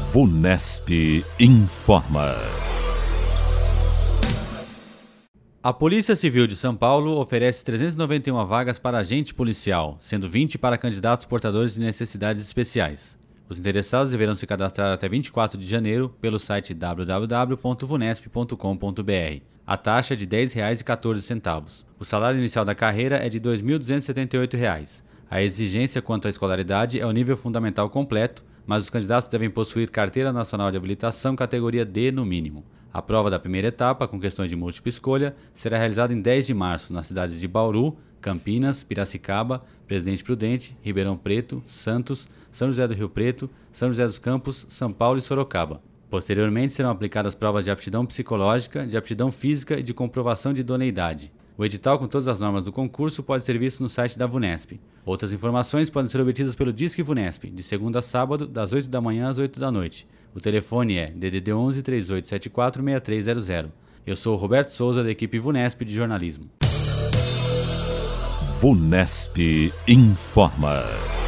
VUNESP informa. A Polícia Civil de São Paulo oferece 391 vagas para agente policial, sendo 20 para candidatos portadores de necessidades especiais. Os interessados deverão se cadastrar até 24 de janeiro pelo site www.vunesp.com.br. A taxa é de R$ 10,14. O salário inicial da carreira é de R$ 2.278. A exigência quanto à escolaridade é o nível fundamental completo, mas os candidatos devem possuir Carteira Nacional de Habilitação categoria D no mínimo. A prova da primeira etapa, com questões de múltipla escolha, será realizada em 10 de março nas cidades de Bauru, Campinas, Piracicaba, Presidente Prudente, Ribeirão Preto, Santos, São José do Rio Preto, São José dos Campos, São Paulo e Sorocaba. Posteriormente serão aplicadas provas de aptidão psicológica, de aptidão física e de comprovação de idoneidade. O edital com todas as normas do concurso pode ser visto no site da VUNESP. Outras informações podem ser obtidas pelo Disque VUNESP, de segunda a sábado, das 8 da manhã às 8 da noite. O telefone é DDD 11 3874 6300. Eu sou o Roberto Souza, da equipe VUNESP de jornalismo. VUNESP informa.